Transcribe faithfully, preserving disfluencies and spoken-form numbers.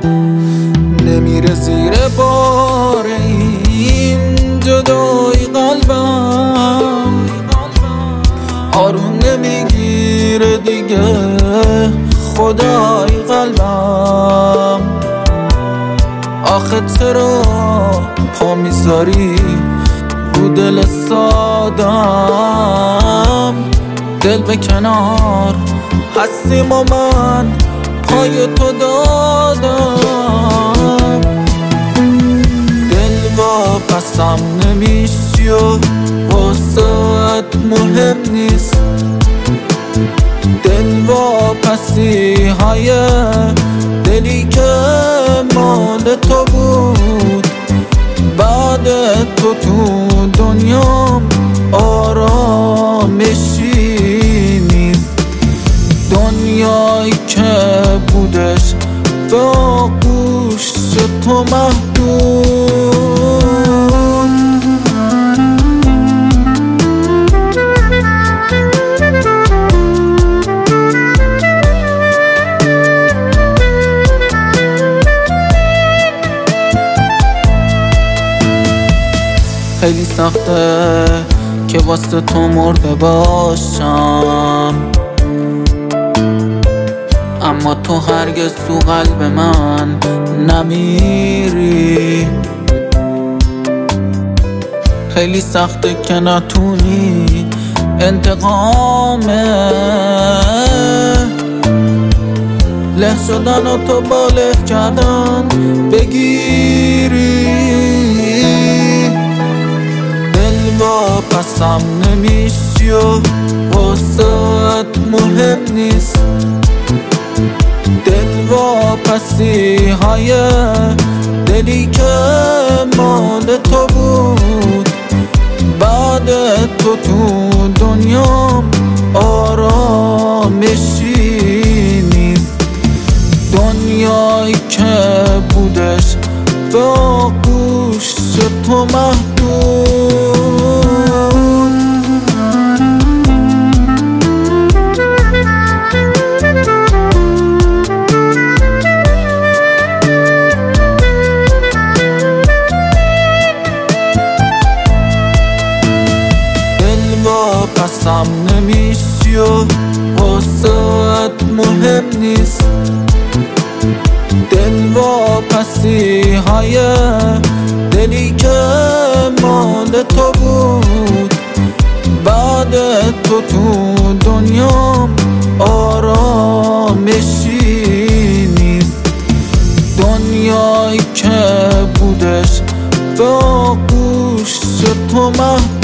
نمیره زیر بار این جدایی قلبم، آروم نمیگیره دیگه خدای قلبم. آخه چرا پا میذاری رو دل سادم؟ دل به کنار هستیم و من پای تو دادم. دل واپسم نمیشی و واسه‌ات مهم نیست. دل واپسی های دلی که مال تو بود، بعد تو تو دنیام آرامشی نیست. دنیایی که بودش با گوش تو محدود. خیلی سخته که واسه تو مرده باشم، اما تو هرگز تو قلب من نمیری. خیلی سخته که نتونی انتقامه له شدن و تو با له کردن بگیری. واپسم نمیشی و واسه‌ات مهم نیست. دل واپسی های دلی که مال تو بود، بعد تو تو دنیام آرامشی نیست. دنیایی که بودش با گوش تو محدود. واپسم نمیشی و واسه‌ات مهم نیست. دل واپسی های دلی که مال تو بود، بعد تو تو دنیام آرامشی نیست. دنیایی که بودش با گوش تو محدود.